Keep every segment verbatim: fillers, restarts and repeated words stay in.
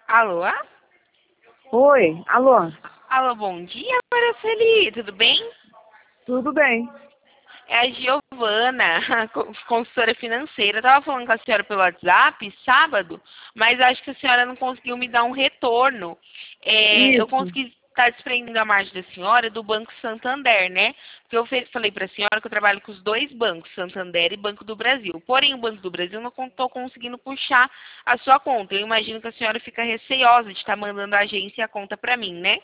Alô? Oi, alô, Alô, bom dia, Maraceli, tudo bem? tudo bem? É a Giovana, co- consultora financeira. Eu tava falando com a senhora pelo WhatsApp sábado, mas acho que a senhora não conseguiu me dar um retorno. É, eu Isso. consegui estar desprendendo a margem da senhora do Banco Santander, né? Porque eu fe- falei para a senhora que eu trabalho com os dois bancos, Santander e Banco do Brasil. Porém, o Banco do Brasil não estou conseguindo puxar a sua conta. Eu imagino que a senhora fica receosa de estar mandando a agência a conta para mim, né?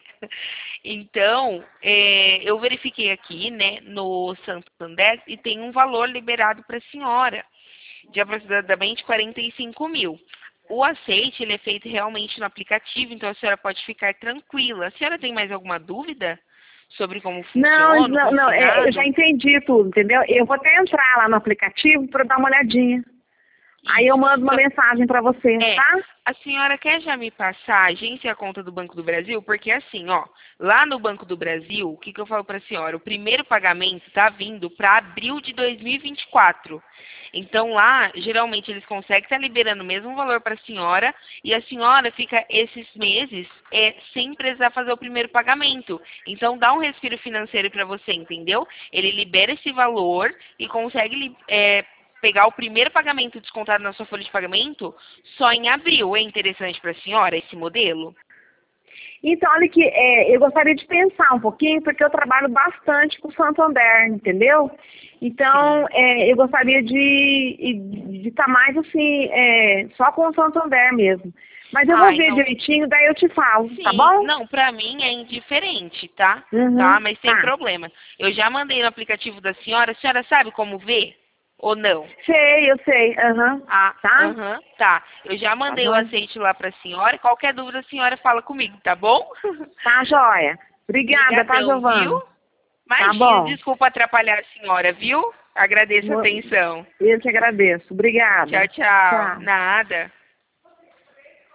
Então, é, eu verifiquei aqui, né, no Santander e tem um valor liberado para a senhora, de aproximadamente quarenta e cinco mil. O aceite, ele é feito realmente no aplicativo, então a senhora pode ficar tranquila. A senhora tem mais alguma dúvida sobre como Não, funciona o não, não, é, eu já consignado? entendi tudo, entendeu? Eu vou até entrar lá no aplicativo para dar uma olhadinha. Aí eu Isso. mando uma Então, mensagem para você, É, tá? a senhora quer já me passar a agência e a conta do Banco do Brasil? Porque assim, ó, lá no Banco do Brasil, o que, que eu falo para a senhora? O primeiro pagamento está vindo para abril de dois mil e vinte e quatro. Então lá, geralmente eles conseguem estar liberando o mesmo valor para a senhora e a senhora fica esses meses é, sem precisar fazer o primeiro pagamento. Então dá um respiro financeiro para você, entendeu? Ele libera esse valor e consegue li- é, pegar o primeiro pagamento descontado na sua folha de pagamento só em abril. É interessante para a senhora esse modelo? Então, olha que é, eu gostaria de pensar um pouquinho, porque eu trabalho bastante com o Santander, entendeu? Então, Sim. é, eu gostaria de estar mais assim, é, só com o Santander mesmo. Mas eu vou Ah, ver então, direitinho, daí eu te falo, tá sim. bom? Não, para mim é indiferente, tá? Tá, Uhum, mas sem tá. problema. Eu já mandei no aplicativo da senhora. A senhora sabe como ver? Ou não? Sei, eu sei. Aham. Ah, Tá? aham, tá. Eu já Tá mandei o joia? aceite lá para a senhora. Qualquer dúvida a senhora fala comigo, tá bom? Tá joia. Obrigada, tá, Obrigadão, viu? Giovana? Tá Imagina, bom. desculpa atrapalhar a senhora, viu? Agradeço a atenção. Eu te agradeço. Tchau, Obrigada. tchau. Tchau. Nada.